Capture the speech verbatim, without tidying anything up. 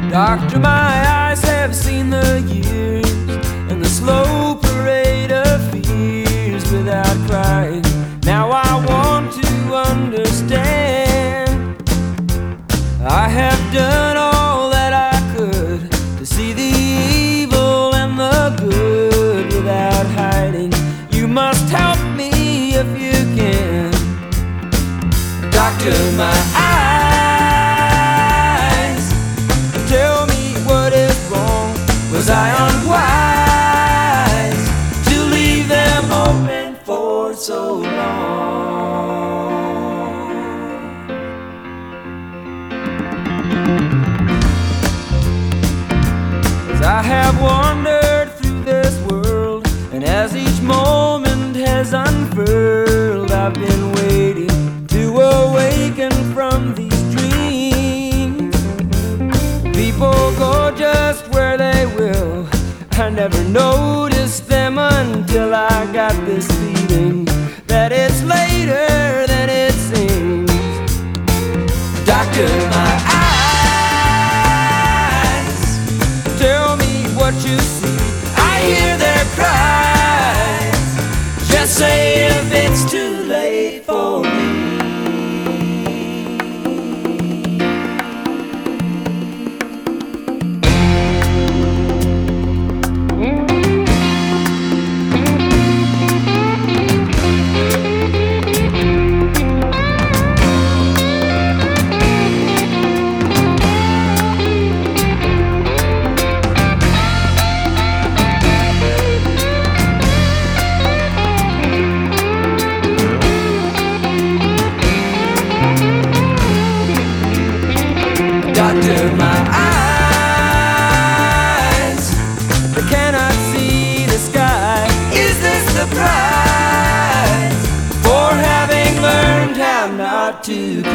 Doctor, my eyes have seen the years and the slow parade of fears without crying. Now I want to understand. I have done all that I could to see the evil and the good without hiding. You must help me if you can. Doctor, my eyes, tell me what is wrong. Was I unwise to leave them open for so long? 'Cause I have wandered through this world, and as each moment has unfurled, I've been waiting to awaken from these dreams. People go just where they will. I never noticed them until I got this feeling that it's later than it seems. Doctor, my eyes, tell me what you see. I hear their cries. Just say if it's too late for me. Doctor, my eyes, they cannot see the sky. Is this the price for having learned how not to